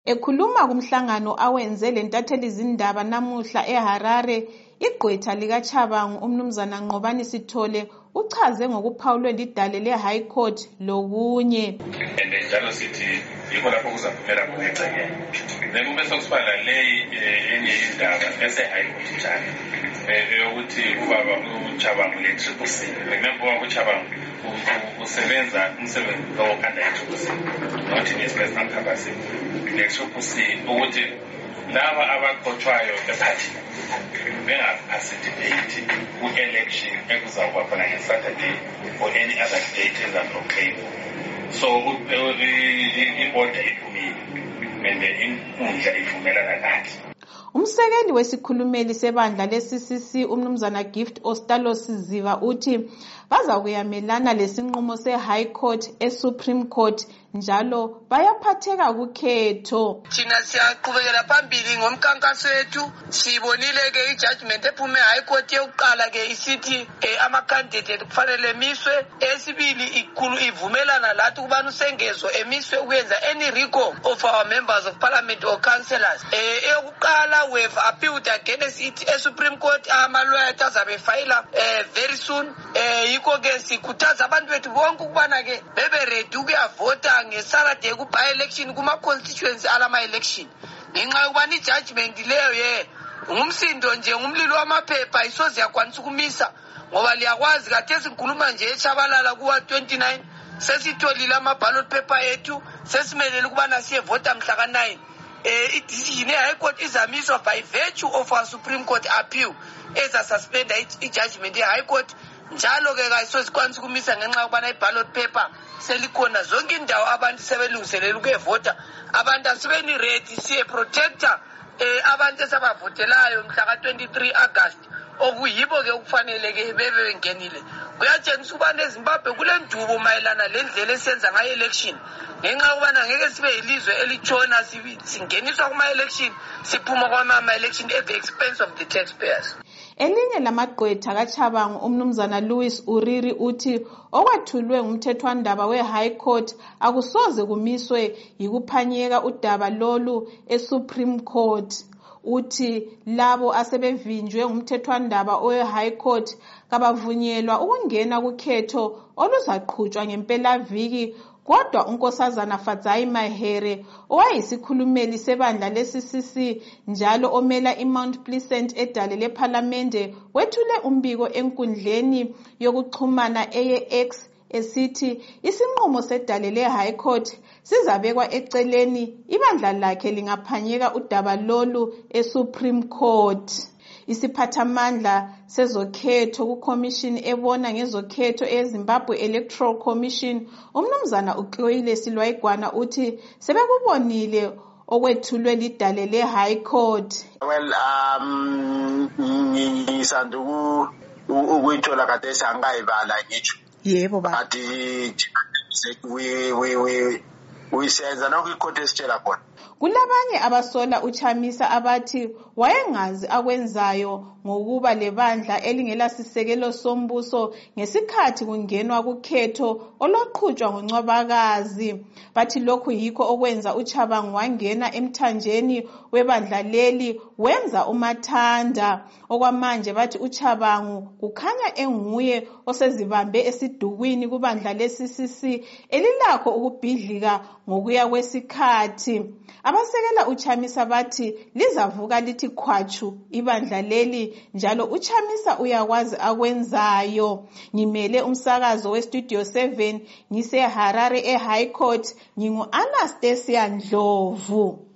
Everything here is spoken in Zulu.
Ekhuluma kumhlangano awenze lentatheli zindaba namuhla eHarare, igqwetha likaChabangu umnumzana Nqobani Sithole uchaze ngokuphawulwe lidale leHigh Court lokunye. Njalo sithi yikho lapho kuzaphumela khona egcekeni. Nekube sokusibala le enye indaba ese-High Court njalo eyokuthi ubaba uChabangu le-Triple-C. Remember uChabangu usebenza umsebenzi lo under i-Triple-C, not in his personal capacity. Le-Triple-C ukuthi laba abaqothwayo ephathini bengaparticipate ku-election ekuzakuba khona ngeSaturday or any other date ezaproclaimwa. So i-order iphumile and inkundla ivumelana kahle. Umsekeli wesikhulumeli sebandla le-CCC umnumzana Gift Ostalos Ziva uthi bazakuyamelana lesinqumo se-High Court e-Supreme Court njalo bayaphatheka kukhetho. Thina siyaqhubekela phambili ngomkhankaso wethu, sibonile ke i-judgment ephume High Court yokuqala ke isithi ama-candidate kufanele emiswe, esibili ivumelana lathi ukubana usengezo emiswe ukwenza any recall of our members of parliament or councillors. Eyokuqala we have appealed against it e-Supreme Court, ama-lawyers azabe fayila very soon. Yikho ke sikhuthaza abantu bethu bonke ukubana ke bebe ready ukuyavota ngeSaturday ku-by-election kuma-constituency alama-election. Ngenxa yokubana i-judgment leyo ngumsindo nje, ngumlilo wamaphepha, isoze yakwanisa ukumisa ngoba liyakwazi kade sikhuluma nje eChabalala kuwa-29 sesitholile ama-ballot paper ethu, sesimelele ukubana siyevota mhla ka-9. I-decision ye-High Court izamiswa by virtue of our Supreme Court appeal ezasuspenda i-judgment ye-High Court. Njalo ke kayisosikwanisa ukumisa ngenxa yokubana i-ballot paper selikhona zonke indawo abantu sebelungiselela ukuyevota. Abantu asibeni ready siye-protector abantu esabavotelayo mhla ka-23 August okuyibo ke ukufanele ke bebe bengenile. Kuyatshengisa ukubana eZimbabwe kule ndubo mayelana lendlela esenza ngayo election ngenxa yokubana ngeke sibe yilizwe elitshona singeniswa kuma-election siphuma kwama-election at the expense of the taxpayers. Elinye lamagqwetha kaChabangu umnumzana Louis Uriri uthi okwethulwe ngumthethwandaba we-High Court akusoze kumiswe yikuphanyeka udaba lolu e-Supreme Court. Uthi labo asebevinjwe ngumthethwandaba we-High Court kabavunyelwa ukungena kukhetho oluzaqhutshwa ngempelaviki. Kodwa unkosazana Fadzayi Mahere owayisikhulumeli sebandla le-CCC njalo omela iMount Pleasant edale lephalamende wethule umbiko enkundleni yokuxhumana eye-X esithi isinqumo sedale le-High Court sizabekwa eceleni ibandla lakhe lingaphanyeka udaba lolu e-Supreme Court. Isiphathamandla sezokhetho kuCommission ebona ngezokhetho eZimbabwe Electoral Commission umnumzana uKoile Silwaigwana uthi sebekubonile okwethulwe lidale le-High Court. Well, ngisandu ukuyithola kade sangayibala ngitsho. Yebo ba. But we senza nokho icourt esitshela khona. Kulabanye abasola uChamisa abathi wayengazi akwenzayo ngokuba lebandla elingelasisekelo sombuso ngesikhathi kungenwa kukhetho olwaqhutshwa ngoNcwabakazi. Bathi lokhu yikho okwenza uChabangu wangena emthanjeni webandla leli wenza umathanda. Okwamanje bathi uChabangu kukhanya enguye osezibambe esidukwini kubandla le-CCC elilakho ukubhidlika ngokuya kwesikhathi. Abasekela uChamisa bathi lizavuka lithi khwatshu ibandla leli njalo uChamisa uyakwazi akwenzayo. Ngimele umsakazo weStudio 7 ngiseHarare eHigh Court, ngingu-Anastasia Ndlovu.